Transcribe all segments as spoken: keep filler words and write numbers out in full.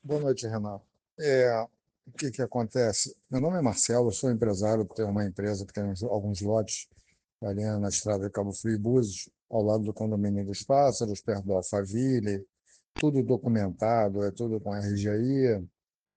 Boa noite, Renato. É, o que que acontece? Meu nome é Marcelo, eu sou empresário, tenho uma empresa que tem uns- alguns lotes ali na estrada de Cabo Frio e Búzios, ao lado do condomínio dos Pássaros, perto do Alphaville, tudo documentado, é tudo com R G I.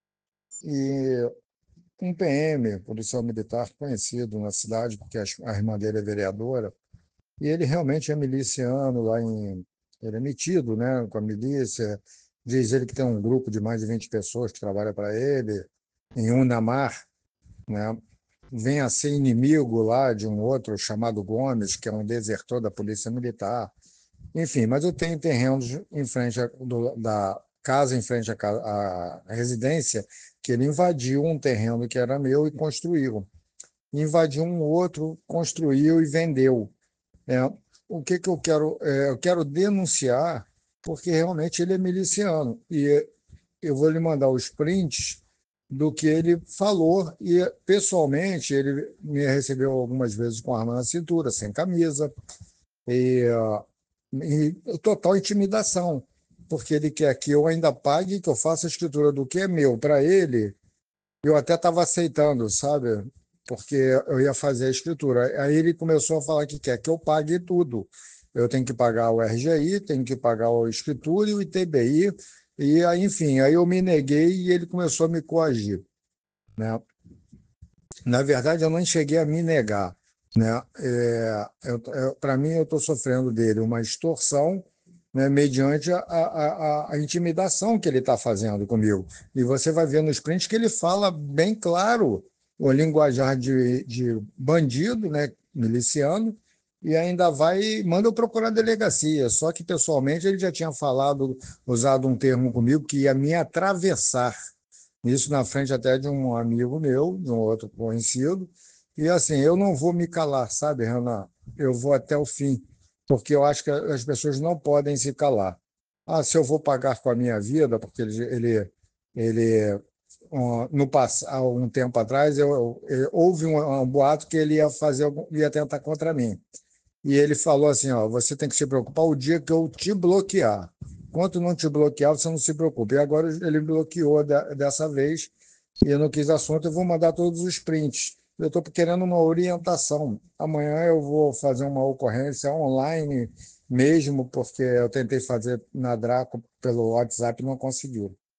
E um P M, policial militar conhecido na cidade, porque a a irmã dele é vereadora, e ele realmente é miliciano lá em. Ele é metido, né, com a milícia. Diz ele que tem um grupo de mais de vinte pessoas que trabalha para ele, em Unamar, né? Vem a ser inimigo lá de um outro chamado Gomes, que é um desertor da Polícia Militar. Enfim, mas eu tenho terrenos em frente à- do- da casa, em frente à, ca- à residência, que ele invadiu um terreno que era meu e construiu. Invadiu um outro, construiu e vendeu. É, o que que eu quero? É, eu quero denunciar, porque realmente ele é miliciano. E eu vou lhe mandar os prints do que ele falou. E, pessoalmente, ele me recebeu algumas vezes com arma na cintura, sem camisa, e, ah, e total intimidação, porque ele quer que eu ainda pague, que eu faça a escritura do que é meu para ele. Eu até estava aceitando, sabe? Porque eu ia fazer a escritura. Aí ele começou a falar que quer que eu pague tudo. Eu tenho que pagar o R G I, tenho que pagar a escritura e o I T B I. E aí, enfim, aí eu me neguei e ele começou a me coagir, né? Na verdade, eu não cheguei a me negar, né? É, Para mim, eu estou sofrendo dele uma extorsão, né, mediante a, a, a, a intimidação que ele está fazendo comigo. E você vai ver nos prints que ele fala bem claro o linguajar de, de bandido, né, miliciano, e ainda vai e manda eu procurar a delegacia. Só que, pessoalmente, ele já tinha falado, usado um termo comigo que ia me atravessar. Isso na frente até de um amigo meu, de um outro conhecido. E assim, eu não vou me calar, sabe, Renan? Eu vou até o fim, porque eu acho que as pessoas não podem se calar. Ah, se eu vou pagar com a minha vida, porque ele, ele, ele um, no pass- há um tempo atrás, eu, eu- houve um, um boato que ele ia fazer, algum- ia tentar contra mim. E ele falou assim, ó, você tem que se preocupar o dia que eu te bloquear. Enquanto não te bloquear, você não se preocupe. E agora ele bloqueou de- dessa vez e eu não quis assunto, eu vou mandar todos os prints. Eu estou querendo uma orientação. Amanhã eu vou fazer uma ocorrência online mesmo, porque eu tentei fazer na Draco pelo WhatsApp e não conseguiu.